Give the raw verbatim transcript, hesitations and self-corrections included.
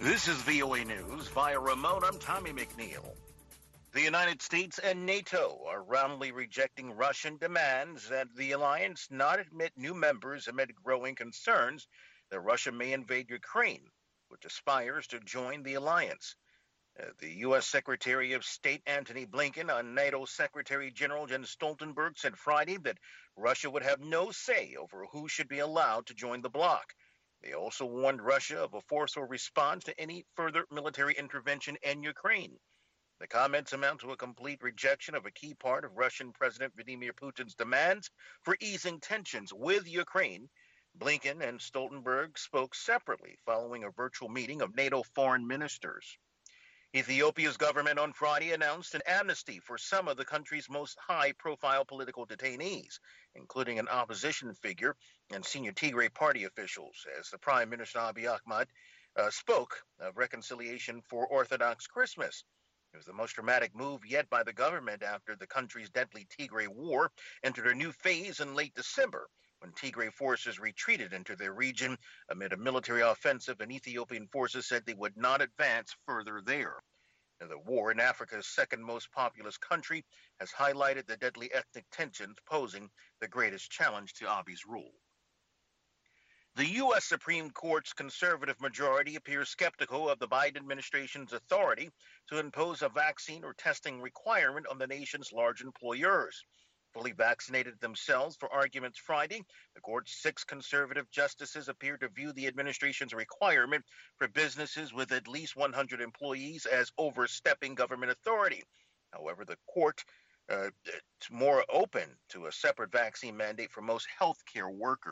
This is V O A News. Via remote, I'm Tommy McNeil. The United States and NATO are roundly rejecting Russian demands that the alliance not admit new members amid growing concerns that Russia may invade Ukraine, which aspires to join the alliance. Uh, the U S. Secretary of State Antony Blinken on NATO Secretary General Jens Stoltenberg said Friday that Russia would have no say over who should be allowed to join the bloc. They also warned Russia of a forceful response to any further military intervention in Ukraine. The comments amount to a complete rejection of a key part of Russian President Vladimir Putin's demands for easing tensions with Ukraine. Blinken and Stoltenberg spoke separately following a virtual meeting of NATO foreign ministers. Ethiopia's government on Friday announced an amnesty for some of the country's most high-profile political detainees, including an opposition figure and senior Tigray party officials, as the Prime Minister Abiy Ahmed uh, spoke of reconciliation for Orthodox Christmas. It was the most dramatic move yet by the government after the country's deadly Tigray war entered a new phase in late December, when Tigray forces retreated into their region amid a military offensive, and Ethiopian forces said they would not advance further there. Now, the war in Africa's second most populous country has highlighted the deadly ethnic tensions posing the greatest challenge to Abiy's rule. The U S. Supreme Court's conservative majority appears skeptical of the Biden administration's authority to impose a vaccine or testing requirement on the nation's large employers. Fully vaccinated themselves for arguments Friday, the court's six conservative justices appear to view the administration's requirement for businesses with at least one hundred employees as overstepping government authority. However, the court uh, is more open to a separate vaccine mandate for most healthcare workers.